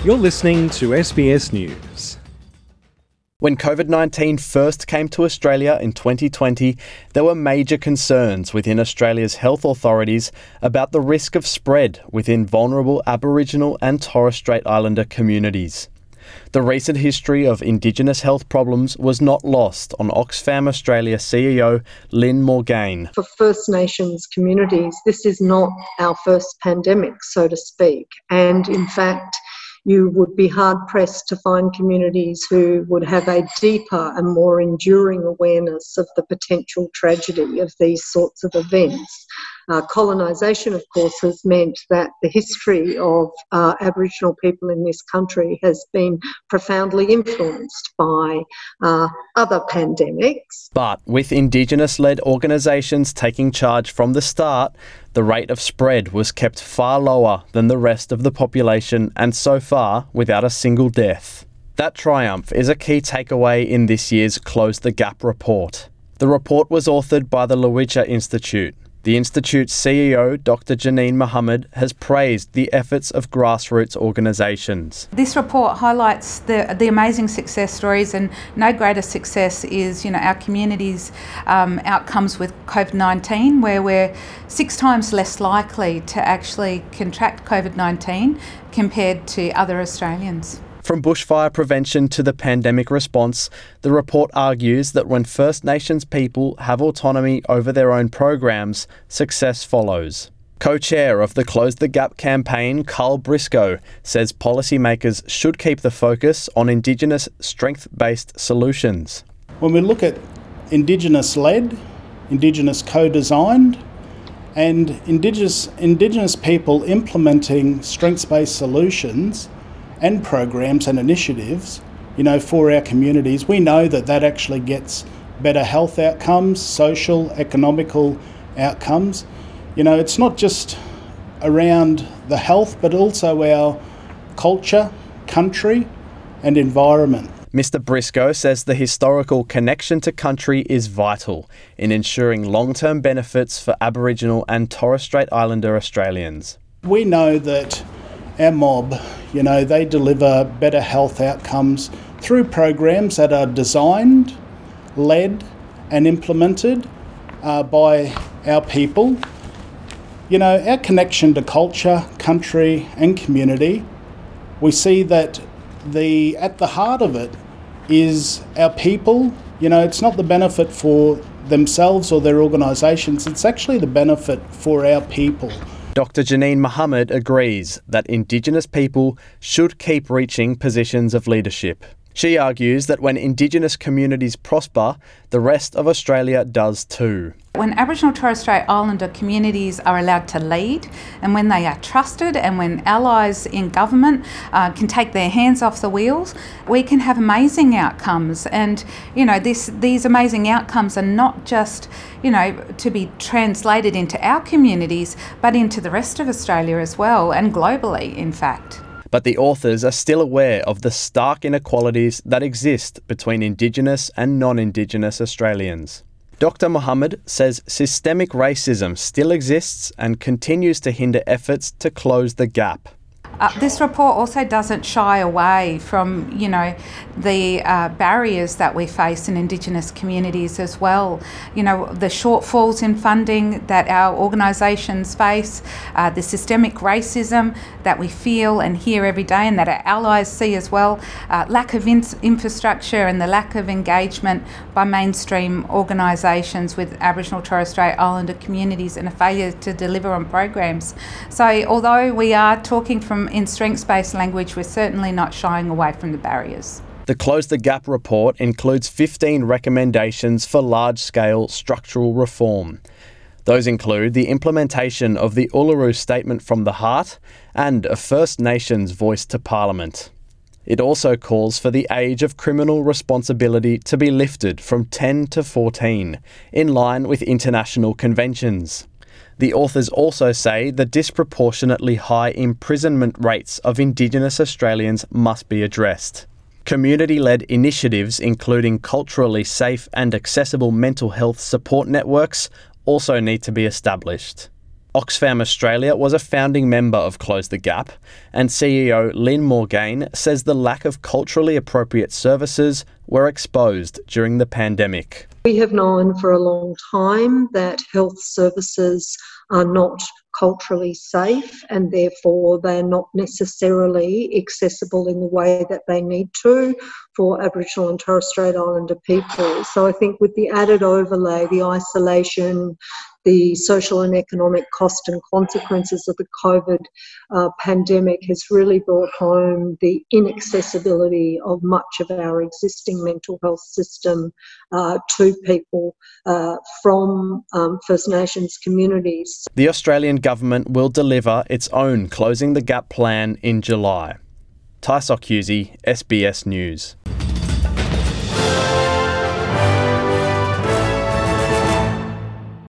You're listening to SBS News. When COVID-19 first came to Australia in 2020, there were major concerns within Australia's health authorities about the risk of spread within vulnerable Aboriginal and Torres Strait Islander communities. The recent history of Indigenous health problems was not lost on Oxfam Australia CEO Lynn Morgaine. For First Nations communities, this is not our first pandemic, so to speak. And in fact, you would be hard-pressed to find communities who would have a deeper and more enduring awareness of the potential tragedy of these sorts of events. Colonisation, of course, has meant that the history of Aboriginal people in this country has been profoundly influenced by other pandemics. But with Indigenous-led organisations taking charge from the start, the rate of spread was kept far lower than the rest of the population, and so far without a single death. That triumph is a key takeaway in this year's Close the Gap report. The report was authored by the Lowitja Institute. The Institute's CEO, Dr. Janine Mohammed, has praised the efforts of grassroots organisations. This report highlights the amazing success stories, and no greater success is, our community's outcomes with COVID-19, where we're 6 times less likely to actually contract COVID-19 compared to other Australians. From bushfire prevention to the pandemic response, the report argues that when First Nations people have autonomy over their own programs, success follows. Co-chair of the Close the Gap campaign, Carl Briscoe, says policymakers should keep the focus on Indigenous strength-based solutions. When we look at Indigenous-led, Indigenous co-designed, and Indigenous people implementing strengths-based solutions and programs and initiatives, for our communities, we know that actually gets better health outcomes, social, economical outcomes. It's not just around the health, but also our culture, country, and environment. Mr. Briscoe says the historical connection to country is vital in ensuring long-term benefits for Aboriginal and Torres Strait Islander Australians. We know that our mob, they deliver better health outcomes through programs that are designed, led and implemented by our people. Our connection to culture, country and community, we see that at the heart of it is our people. It's not the benefit for themselves or their organisations, it's actually the benefit for our people. Dr. Janine Mohammed agrees that Indigenous people should keep reaching positions of leadership. She argues that when Indigenous communities prosper, the rest of Australia does too. When Aboriginal Torres Strait Islander communities are allowed to lead, and when they are trusted, and when allies in government can take their hands off the wheels, we can have amazing outcomes. And these amazing outcomes are not just to be translated into our communities, but into the rest of Australia as well, and globally, in fact. But the authors are still aware of the stark inequalities that exist between Indigenous and non-Indigenous Australians. Dr. Mohammed says systemic racism still exists and continues to hinder efforts to close the gap. This report also doesn't shy away from, the barriers that we face in Indigenous communities as well. The shortfalls in funding that our organisations face, the systemic racism that we feel and hear every day and that our allies see as well, lack of infrastructure and the lack of engagement by mainstream organisations with Aboriginal Torres Strait Islander communities, and a failure to deliver on programs. So although we are talking in strengths-based language, we're certainly not shying away from the barriers. The Close the Gap report includes 15 recommendations for large-scale structural reform. Those include the implementation of the Uluru Statement from the Heart and a First Nations voice to Parliament. It also calls for the age of criminal responsibility to be lifted from 10 to 14, in line with international conventions. The authors also say the disproportionately high imprisonment rates of Indigenous Australians must be addressed. Community-led initiatives, including culturally safe and accessible mental health support networks, also need to be established. Oxfam Australia was a founding member of Close the Gap, and CEO Lynn Morgaine says the lack of culturally appropriate services were exposed during the pandemic. We have known for a long time that health services are not culturally safe and therefore they're not necessarily accessible in the way that they need to for Aboriginal and Torres Strait Islander people. So I think with the added overlay, the isolation, the social and economic cost and consequences of the COVID pandemic has really brought home the inaccessibility of much of our existing mental health system to people from First Nations communities. The Australian government will deliver its own Closing the Gap plan in July. Ty Socchusey, SBS News.